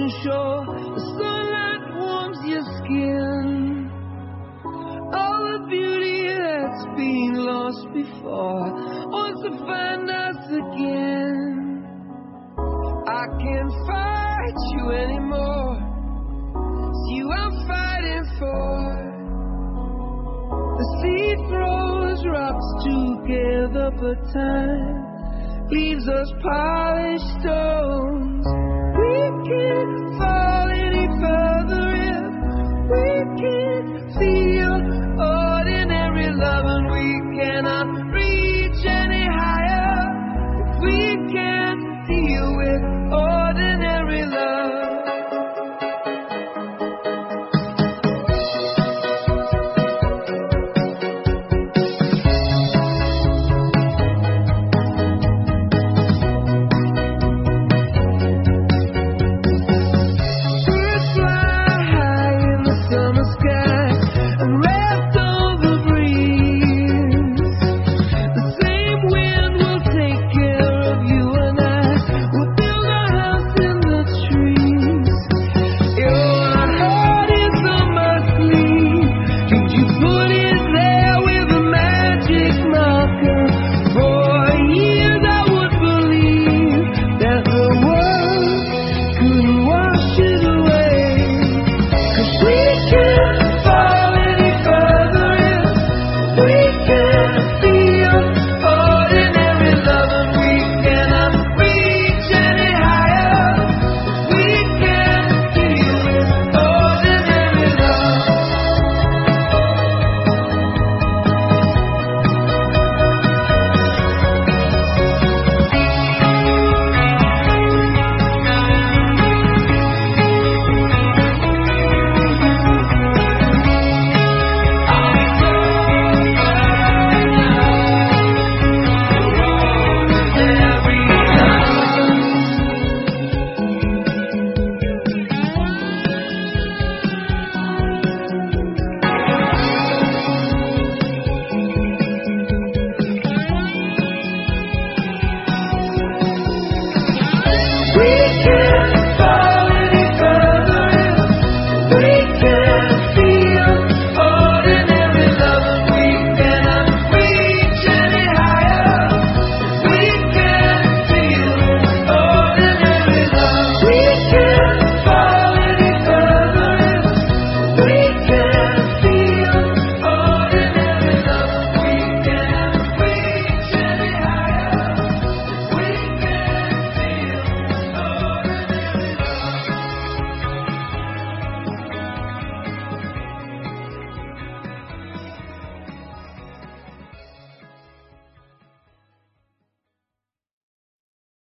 shore. The sunlight warms your skin. All the beauty that's been lost before wants to find us again. I can't fight you anymore. It's you I'm fighting for. The sea throws rocks together, but time leaves us polished stones. We can